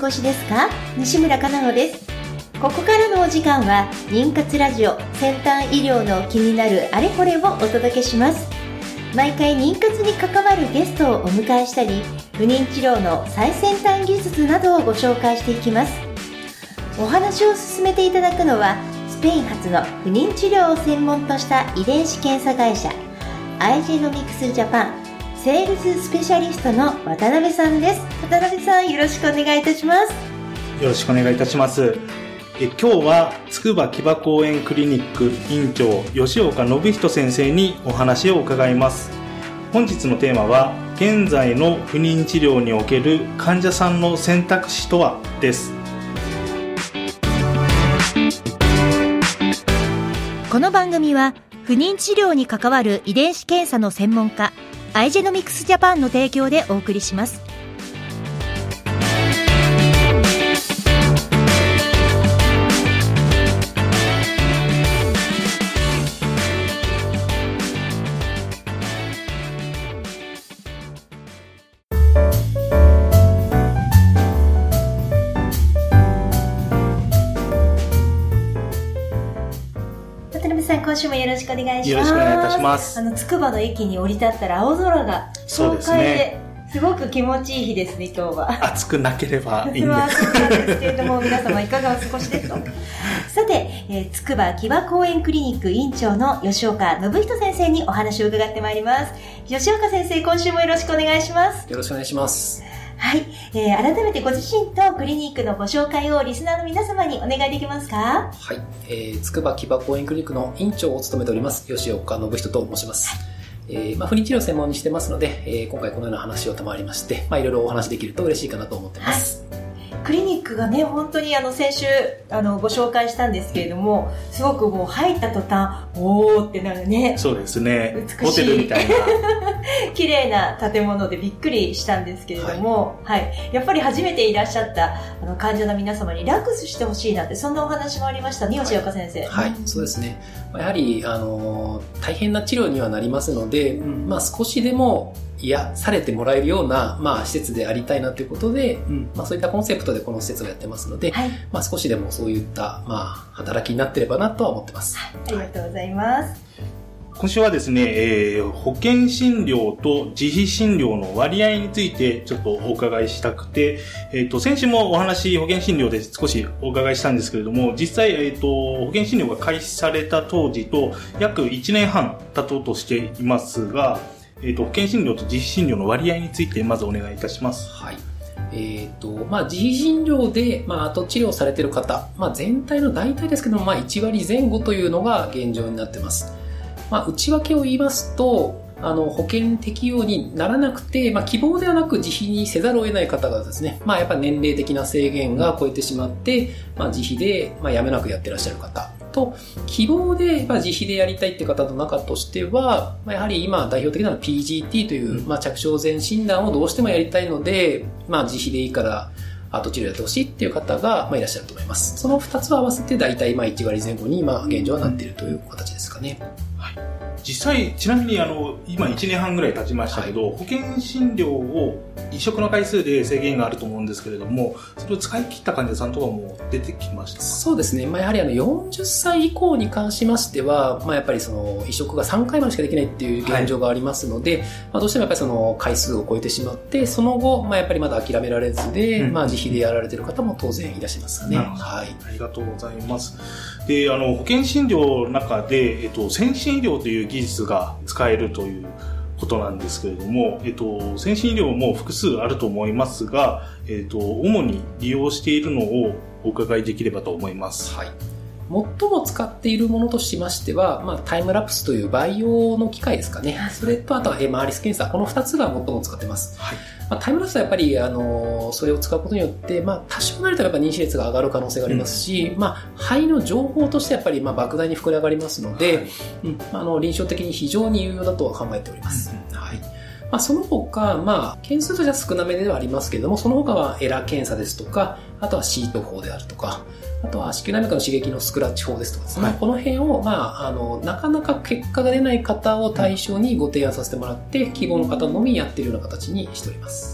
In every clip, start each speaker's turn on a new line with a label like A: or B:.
A: 過ごしですか？西村かなのです。ここからのお時間は妊活ラジオ、先端医療の気になるあれこれをお届けします。毎回妊活に関わるゲストをお迎えしたり、不妊治療の最先端技術などをご紹介していきます。お話を進めていただくのは、スペイン発の不妊治療を専門とした遺伝子検査会社アイジェノミクスジャパンセールススペシャリストの渡辺さんです。渡辺さん、よろしくお願いいたします。
B: よろしくお願いいたします。今日は筑波木場公園クリニック院長吉岡信人先生にお話を伺います。本日のテーマは、現在の不妊治療における患者さんの選択肢とはです。
A: この番組は不妊治療に関わる遺伝子検査の専門家アイジェノミクスジャパンの提供でお送りします。今週もよろしくお願いします。
B: よろしくお願いいたします。
A: 筑波の駅に降り立ったら青空が爽快で、すごく気持ちいい日ですね、今日は。
B: 暑くなければいいんです。
A: そうなんですけれども、皆様いかがお過ごしですか？さて、筑波木場公園クリニック院長の吉岡信人先生にお話を伺ってまいります。吉岡先生、今週もよろしくお願いします。
C: よろしくお願いします。
A: はい、改めてご自身とクリニックのご紹介をリスナーの皆様にお願いできますか？
C: はい、筑波木場公園クリニックの院長を務めております吉岡信人と申します。不妊治療を専門にしてますので、今回このような話を賜りまして、いろいろお話できると嬉しいかなと思ってます。はい、
A: クリニックがね、本当に先週ご紹介したんですけれども、すごくもう入った途端おーってなるね。
B: そうですね、
A: 美しい
B: ホテルみたいな
A: 綺麗な建物でびっくりしたんですけれども、はい、やっぱり初めていらっしゃった患者の皆様にリラックスしてほしいなって、そんなお話もありましたね、吉岡先生。
C: はい、そうですね。やはり大変な治療にはなりますので、少しでも癒されてもらえるような、施設でありたいなということで、そういったコンセプトでこの施設をやってますので、はい、少しでもそういった、働きになってればなとは思ってます。
A: はい、ありがとうございます。
B: 今週はですね、保険診療と自費診療の割合についてちょっとお伺いしたくて、先週もお話、保険診療で少しお伺いしたんですけれども、実際、保険診療が開始された当時と約1年半経とうとしていますが、保険診療と自費診療の割合についてまずお願いいたします。
C: はい。自費診療で、後治療されている方、全体の大体ですけども、1割前後というのが現状になっています。内訳を言いますと、保険適用にならなくて、希望ではなく自費にせざるを得ない方がですね、やっぱ年齢的な制限が超えてしまって、自費で、やめなくやってらっしゃる方と、希望で、自費でやりたいって方の中としては、やはり今代表的なのは PGT という、着床前診断をどうしてもやりたいので、自費でいいから後治療やってほしいっていう方が、いらっしゃると思います。その2つを合わせて大体1割前後に現状はなっているという形ですかね。
B: 実際、ちなみに今1年半ぐらい経ちましたけど、保険診療を移植の回数で制限があると思うんですけれども、それを使い切った患者さんとかも出てきましたか？
C: そうですね。やはり40歳以降に関しましては、やっぱりその移植が3回までしかできないっていう現状がありますので、どうしてもやっぱりその回数を超えてしまって、その後、やっぱりまだ諦められずで、自費でやられている方も当然いらっしゃいますね。
B: はい。ありがとうございます。で、保険診療の中で、先進医療という技術が使えるということなんですけれども、先進医療も複数あると思いますが、主に利用しているのをお伺いできればと思います。はい。
C: 最も使っているものとしましては、タイムラプスという培養の機械ですかね。それとあとはエマーリス検査、この2つが最も使っています。はい。タイムラプスはやっぱり、それを使うことによって、多少なりとやっぱ妊娠率が上がる可能性がありますし、肺の情報としてやっぱり、莫大に膨れ上がりますので、臨床的に非常に有用だとは考えております。はい。その他、件数としては少なめではありますけれども、その他はエラー検査ですとか、あとはシート法であるとか、あとは子宮内膜の刺激のスクラッチ法ですとかですね、この辺を、なかなか結果が出ない方を対象にご提案させてもらって、希望の方のみやっているような形にしております。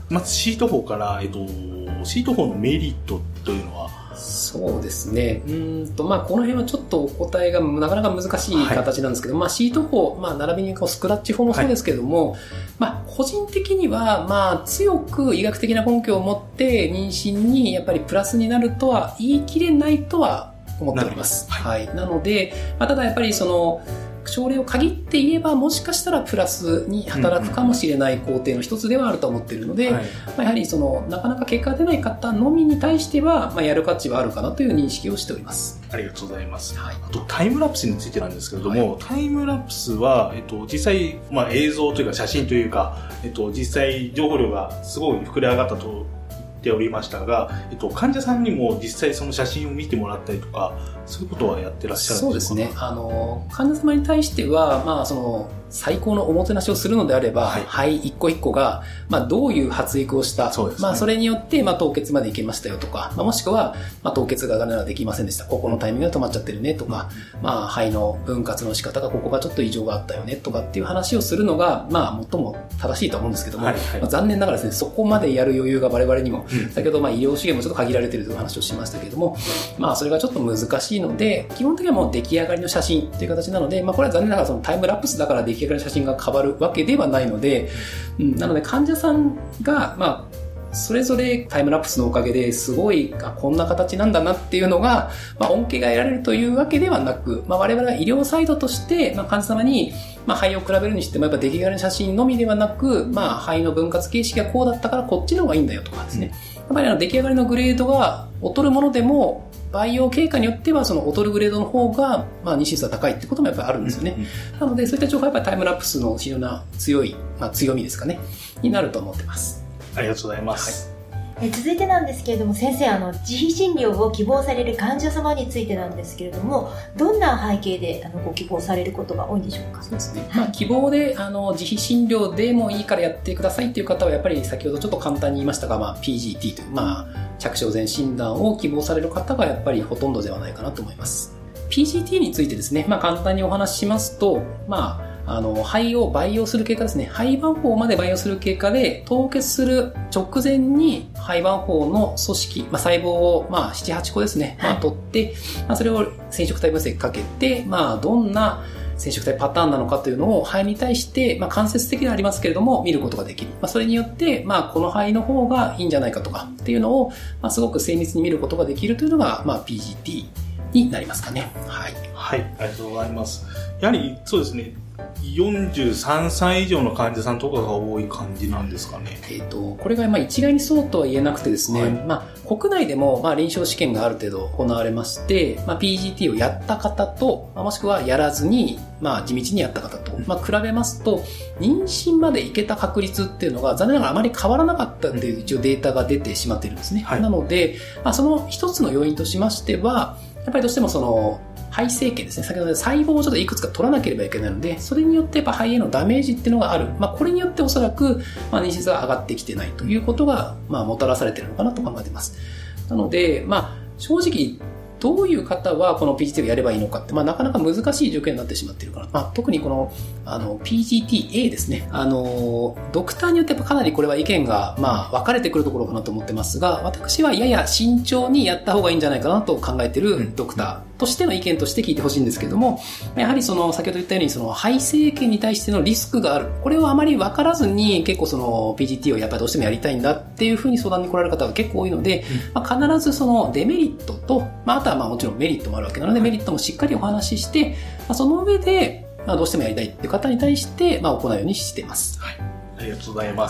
B: まずシート法から、シート法のメリットというのは？
C: そうですね。この辺はちょっとお答えがなかなか難しい形なんですけど、シート法、並びにスクラッチ法もそうですけども、個人的には、強く医学的な根拠を持って妊娠にやっぱりプラスになるとは言い切れないとは思っております。なので、ただやっぱり症例を限って言えばもしかしたらプラスに働くかもしれない工程の一つではあると思っているので、やはりなかなか結果が出ない方のみに対しては、やる価値はあるかなという認識をしております。
B: ありがとうございます。あとタイムラプスについてなんですけれども、タイムラプスは、実際、映像というか写真というか、実際情報量がすごい膨れ上がったと言っておりましたが、患者さんにも実際その写真を見てもらったりとか、そういうことはやってらっしゃるんですか？そうですね。
C: 患者様に対しては、最高のおもてなしをするのであれば、肺一個一個が、どういう発育をした、それによって、凍結までいけましたよとか、もしくは、凍結がならできませんでした。ここのタイミングで止まっちゃってるねとか、肺の分割の仕方がここがちょっと異常があったよねとかっていう話をするのが、最も正しいと思うんですけども、残念ながらですね、そこまでやる余裕が我々にも、先ほど医療資源もちょっと限られているという話をしましたけれども、それがちょっと難しいので、基本的にはもう出来上がりの写真という形なので、これは残念ながらそのタイムラプスだから出来上がりの写真が変わるわけではないので、なので患者さんが、それぞれタイムラプスのおかげですごいこんな形なんだなっていうのが、恩恵が得られるというわけではなく、我々は医療サイドとして、患者様に、肺を比べるにしてもやっぱ出来上がりの写真のみではなく、肺の分割形式がこうだったからこっちの方がいいんだよとかですね、やっぱり出来上がりのグレードが劣るものでも培養経過によってはその劣るグレードの方が妊娠数は高いってこともやっぱりあるんですよね。なのでそういった情報はやっぱりタイムラプスの非常な強い、強みですかねになると思ってます。
B: ありがとうございます。
A: 続いてなんですけれども、先生自費診療を希望される患者様についてなんですけれども、どんな背景でご希望されることが多いんでしょうか？
C: そうですね、希望で自費診療でもいいからやってくださいっていう方はやっぱり先ほどちょっと簡単に言いましたが、PGT という、着床前診断を希望される方がやっぱりほとんどではないかなと思います。 PGT についてですね、簡単にお話ししますと、肺を培養する経過ですね。肺盤胞まで培養する経過で、凍結する直前に肺盤胞の組織、細胞を7、8個ですね、取って、それを染色体分析かけて、どんな染色体パターンなのかというのを肺に対して、間接的ではありますけれども、見ることができる。それによって、この肺の方がいいんじゃないかとかっていうのを、すごく精密に見ることができるというのが、PGT になりますかね。はい。
B: はい、ありがとうございます。やはり、そうですね。43歳以上の患者さんとかが多い感じなんですかね。
C: これが一概にそうとは言えなくてですね、国内でも臨床試験がある程度行われまして、PGT をやった方と、もしくはやらずに、地道にやった方と、比べますと、妊娠までいけた確率っていうのが残念ながらあまり変わらなかったっていう一応データが出てしまっているんですね。なので、その一つの要因としましては、やっぱりどうしても肺生検ですね。先ほど細胞をちょっといくつか取らなければいけないので、それによってやっぱ肺へのダメージっていうのがある。これによっておそらく、妊娠数が上がってきてないということが、もたらされているのかなと考えています。なので、正直、どういう方はこの PGT をやればいいのかって、なかなか難しい条件になってしまっているかな。特にこの、PGT-A ですね。ドクターによってやっぱかなりこれは意見が、分かれてくるところかなと思ってますが、私はやや慎重にやった方がいいんじゃないかなと考えているドクターとしての意見として聞いてほしいんですけれども、やはり先ほど言ったように肺生検に対してのリスクがある。これをあまり分からずに結構PGT をやっぱりどうしてもやりたいんだっていうふうに相談に来られる方が結構多いので、必ずデメリットと、あとはもちろんメリットもあるわけなので、メリットもしっかりお話しして、その上で、どうしてもやりたいっていう方に対して、行うようにしています。
B: はい。ありがとうございます。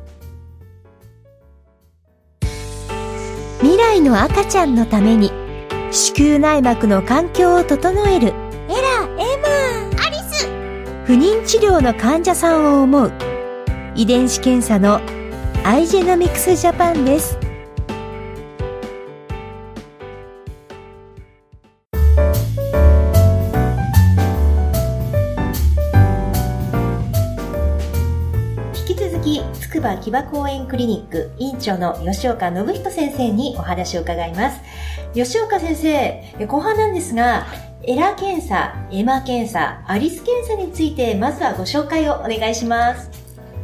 A: 未来の赤ちゃんのために、子宮内膜の環境を整える。エラ、エマ、アリス。不妊治療の患者さんを思う。遺伝子検査のアイジェノミクスジャパンです。筑波木場公園クリニック院長の吉岡信人先生にお話を伺います。吉岡先生、後半なんですが、エラ検査、エマ検査、アリス検査についてまずはご紹介をお願いします。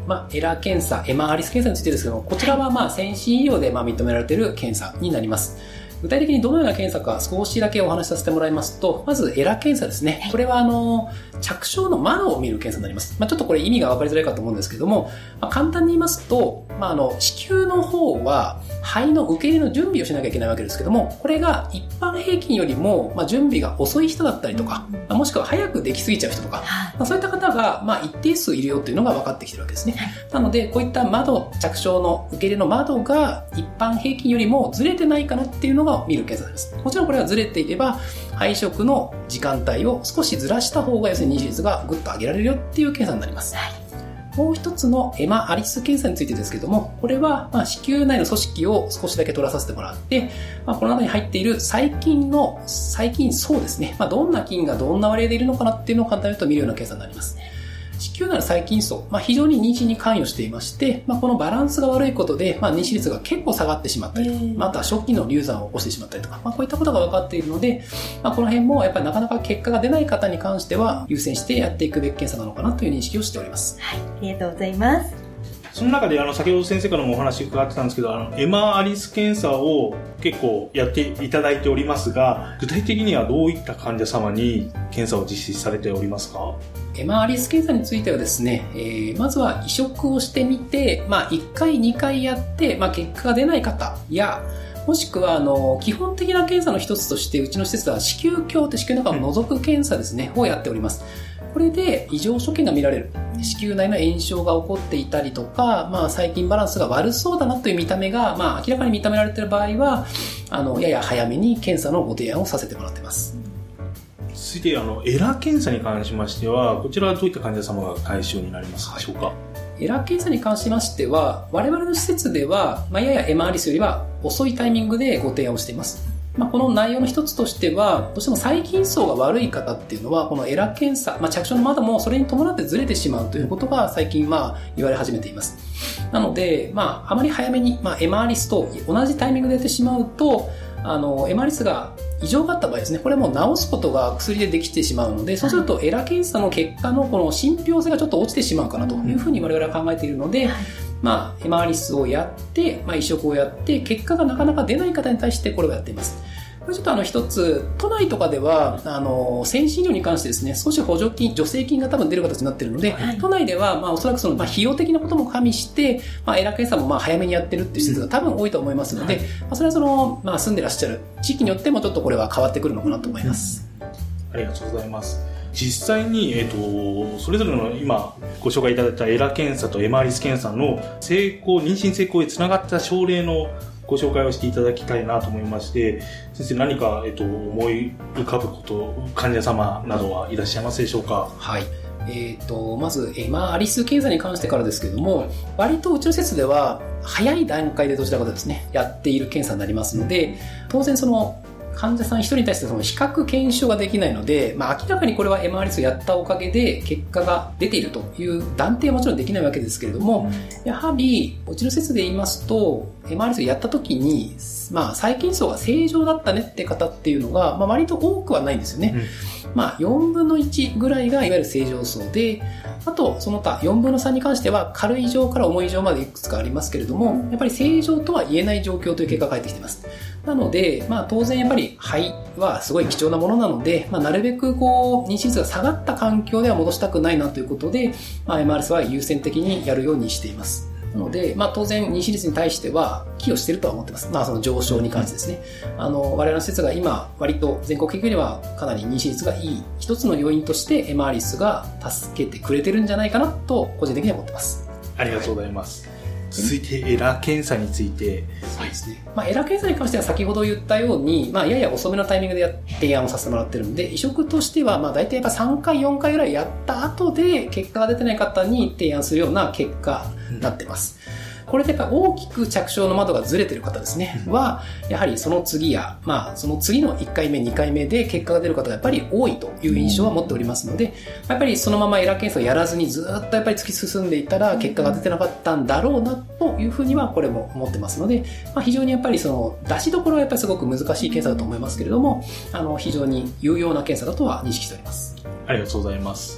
C: エラー検査、エマーアリス検査についてですけども、こちらは先進医療で認められている検査になります。具体的にどのような検査か少しだけお話しさせてもらいますと、まずエラ検査ですね。これは着床の窓を見る検査になります。ちょっとこれ意味が分かりづらいかと思うんですけども、簡単に言いますと、子宮の方は肺の受け入れの準備をしなきゃいけないわけですけども、これが一般平均よりも準備が遅い人だったりとか、もしくは早くできすぎちゃう人とか、そういった方が一定数いるよというのが分かってきてるわけですね。なのでこういった着床の受け入れの窓が一般平均よりもずれてないかなっていうのが見る検査です。もちろんこれはずれていれば配食の時間帯を少しずらした方が要するに妊娠率がぐっと上げられるよっていう検査になります。もう一つのエマ・アリス検査についてですけども、これは子宮内の組織を少しだけ取らさせてもらって、この中に入っている細菌層ですね、どんな菌がどんな割合でいるのかなっていうのを簡単に言うと見るような検査になります。子宮内の細菌層、非常に妊娠に関与していまして、このバランスが悪いことで、妊娠率が結構下がってしまったりとか、あとは初期の流産を起こしてしまったりとか、こういったことが分かっているので、この辺もやっぱりなかなか結果が出ない方に関しては優先してやっていくべき検査なのかなという認識をしております。
A: はい、ありがとうございます。
B: その中で先ほど先生からもお話伺ってたんですけど、エマ・アリス検査を結構やっていただいておりますが、具体的にはどういった患者様に検査を実施されておりますか？
C: エマ・アリス検査についてはですね、まずは移植をしてみて、1回2回やって、結果が出ない方や、もしくは基本的な検査の一つとしてうちの施設では子宮鏡って子宮の中を覗く検査ですね、をやっております。これで異常所見が見られる、子宮内の炎症が起こっていたりとか、細菌バランスが悪そうだなという見た目が、明らかに認められている場合はやや早めに検査のご提案をさせてもらっています。
B: 続いてエラー検査に関しましては、こちらはどういった患者様が対象になりますでしょうか？
C: エラー検査に関しましては、我々の施設では、ややエマアリスよりは遅いタイミングでご提案をしています。この内容の一つとしては、どうしても細菌層が悪い方っていうのは、このエラー検査、着床の窓もそれに伴ってずれてしまうということが最近言われ始めています。なので、あまり早めに、エマアリスと同じタイミングでやってしまうと、エマアリスが異常があった場合ですね、これも治すことが薬でできてしまうので、そうするとエラ検査の結果のこの信憑性がちょっと落ちてしまうかなというふうに我々は考えているので、エマアリスをやって、移植をやって、結果がなかなか出ない方に対してこれをやっています。これちょっと一つ、都内とかでは、先進医療に関してですね、少し補助金、助成金が多分出る形になっているので、都内では、おそらく費用的なことも加味して、エラ検査も早めにやってるっていう施設が多分多いと思いますので、それは住んでらっしゃる地域によってもちょっとこれは変わってくるのかなと思います。
B: ありがとうございます。実際に、それぞれの今ご紹介いただいたエラ検査とエマアリス検査の妊娠成功へつながった症例のご紹介をしていただきたいなと思いまして、先生何か、思い浮かぶ患者様などはいらっしゃいますでしょうか？
C: はい。まず、エマアリス検査に関してからですけれども、割とうちの施設では早い段階でどちらかとですね、やっている検査になりますので、当然患者さん一人に対して比較検証ができないので、明らかにこれはエマアリスをやったおかげで結果が出ているという断定はもちろんできないわけですけれども、やはりうちの施設で言いますと、エマアリスをやった時に、細菌層が正常だったねって方っていうのが、割と多くはないんですよね。4分の1ぐらいがいわゆる正常層で、あとその他4分の3に関しては軽い異常から重い異常までいくつかありますけれども、やっぱり正常とは言えない状況という結果が返ってきています。なので、当然やっぱり肺はすごい貴重なものなので、なるべく妊娠率が下がった環境では戻したくないなということで、MRS は優先的にやるようにしています。なので、当然妊娠率に対しては寄与しているとは思っています。その上昇に関してですね。我々の施設が今割と全国的にはかなり妊娠率がいい一つの要因としてMRS が助けてくれてるんじゃないかなと個人的には思っています。
B: ありがとうございます。続いてエラ検査について。
C: そうですね。エラ検査に関しては先ほど言ったように、やや遅めのタイミングで提案をさせてもらってるので、移植としては大体やっぱ3回4回ぐらいやった後で結果が出てない方に提案するような結果になってます。これでやっぱ大きく着床の窓がずれてる方ですね、は、やはりその次や、その次の1回目、2回目で結果が出る方がやっぱり多いという印象は持っておりますので、やっぱりそのままエラ検査をやらずにずっとやっぱり突き進んでいたら結果が出てなかったんだろうなというふうにはこれも思ってますので、非常にやっぱりその出しどころはやっぱりすごく難しい検査だと思いますけれども、非常に有用な検査だとは認識しております。
B: ありがとうございます。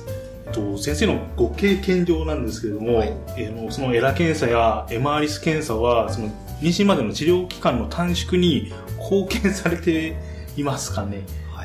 B: 先生のご経験上なんですけれども、はい、そのエラ検査やエマーリス検査はその妊娠までの治療期間の短縮に貢献されていますかね。
C: はい。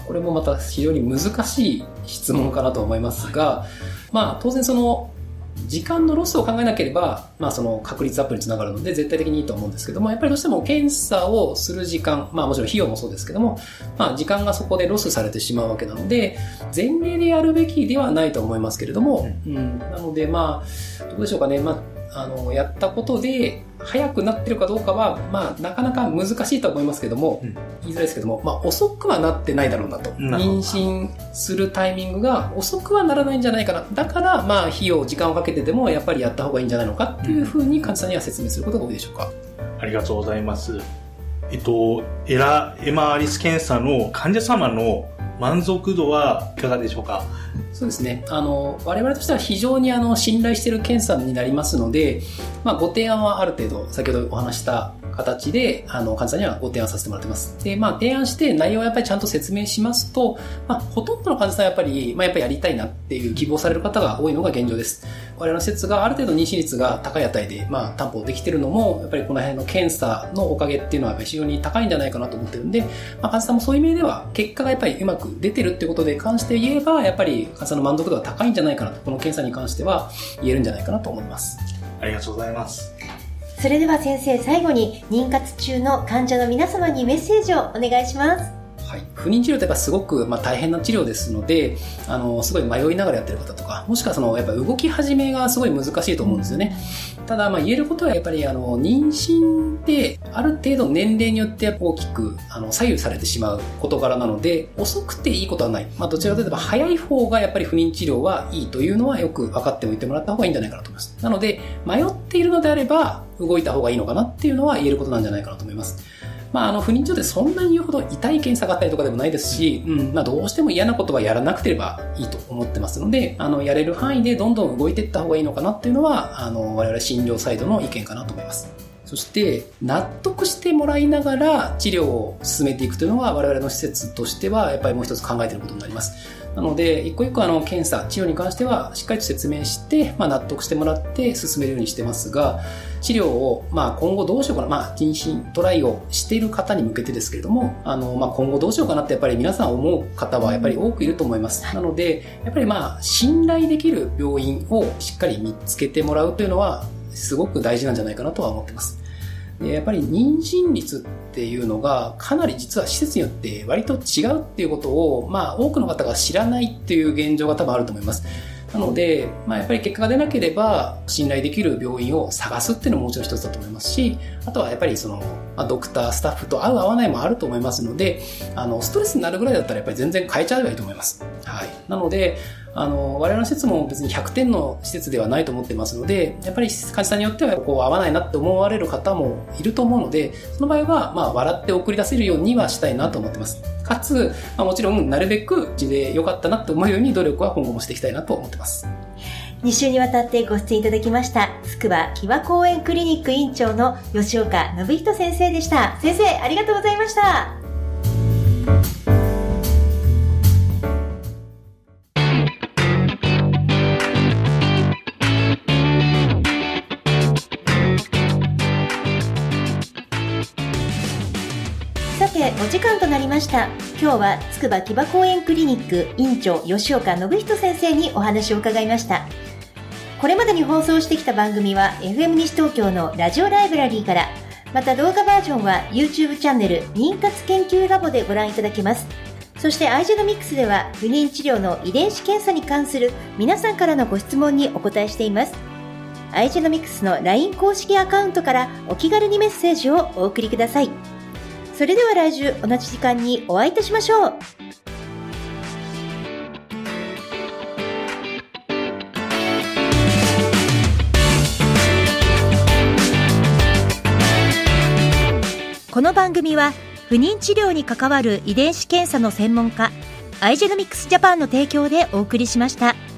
C: これもまた非常に難しい質問かなと思いますが、はい、当然その時間のロスを考えなければ、その確率アップにつながるので絶対的にいいと思うんですけども、やっぱりどうしても検査をする時間、もちろん費用もそうですけども、時間がそこでロスされてしまうわけなので、前例でやるべきではないと思いますけれども、なのでどうでしょうかね、やったことで早くなってるかどうかは、なかなか難しいと思いますけども、言いづらいですけども、遅くはなってないだろうなと。妊娠するタイミングが遅くはならないんじゃないかな。だから、費用、時間をかけてでもやっぱりやった方がいいんじゃないのかっていうふうに患者さんには説明することが多いでしょうか。
B: ありがとうございます。エマーリス検査の患者様の満足度はいかがでしょうか。
C: そうですね。我々としては非常に信頼している検査になりますので、ご提案はある程度、先ほどお話した形で、患者さんにはご提案させてもらってます。で、提案して内容をやっぱりちゃんと説明しますと、ほとんどの患者さんはやっぱりやりたいなっていう希望される方が多いのが現状です。我々の施設がある程度妊娠率が高い値で、担保できているのも、やっぱりこの辺の検査のおかげっていうのは非常に高いんじゃないかなと思ってるんで、患者さんもそういう意味では、結果がやっぱりうまく出てるっていうことで関して言えば、やっぱり患者さんの満足度が高いんじゃないかなと、この検査に関しては言えるんじゃないかなと思います。
B: ありがとうございます。
A: それでは先生、最後に妊活中の患者の皆様にメッセージをお願いします。
C: はい、不妊治療ってやっぱすごく大変な治療ですので、すごい迷いながらやってる方とか、もしくはやっぱ動き始めがすごい難しいと思うんですよね。ただ言えることはやっぱり妊娠ってある程度年齢によって大きく左右されてしまう事柄なので、遅くていいことはない。どちらかといえば早い方がやっぱり不妊治療はいいというのはよく分かっておいてもらった方がいいんじゃないかなと思います。なので迷っているのであれば動いた方がいいのかなっていうのは言えることなんじゃないかなと思います。不妊治療ってそんなに言うほど痛い検査があったりとかでもないですし、どうしても嫌なことはやらなくてればいいと思ってますので、やれる範囲でどんどん動いていった方がいいのかなっていうのは、我々診療サイドの意見かなと思います。そして、納得してもらいながら治療を進めていくというのは我々の施設としてはやっぱりもう一つ考えていることになります。なので、一個一個検査、治療に関してはしっかりと説明して、納得してもらって進めるようにしてますが、治療を、今後どうしようかな、妊娠トライをしている方に向けてですけれども、今後どうしようかなってやっぱり皆さん思う方はやっぱり多くいると思います。なので、やっぱり信頼できる病院をしっかり見つけてもらうというのは、すごく大事なんじゃないかなとは思っています。で、やっぱり妊娠率っていうのがかなり実は施設によって割と違うっていうことを、多くの方が知らないっていう現状が多分あると思います。なので、やっぱり結果が出なければ信頼できる病院を探すっていうのももちろん一つだと思いますし、あとはやっぱりドクター、スタッフと合う合わないもあると思いますので、ストレスになるぐらいだったらやっぱり全然変えちゃえばいいと思います。はい。なので、我々の施設も別に100点の施設ではないと思ってますので、やっぱり患者さんによっては合わないなって思われる方もいると思うので、その場合は笑って送り出せるようにはしたいなと思ってます。かつ、もちろんなるべくうちで良かったなって思うように努力は今後もしていきたいなと思ってます。
A: 2週にわたってご出演いただきましたつくば木場公園クリニック院長の吉岡信人先生でした。先生、ありがとうございました。お時間となりました。今日はつくば木場公園クリニック院長吉岡信人先生にお話を伺いました。これまでに放送してきた番組は FM 西東京のラジオライブラリーから、また動画バージョンは YouTube チャンネル妊活研究ラボでご覧いただけます。そしてアイジェノミクスでは不妊治療の遺伝子検査に関する皆さんからのご質問にお答えしています。アイジェノミクスの LINE 公式アカウントからお気軽にメッセージをお送りください。それでは来週同じ時間にお会いいたしましょう。この番組は不妊治療に関わる遺伝子検査の専門家アイジェノミクスジャパンの提供でお送りしました。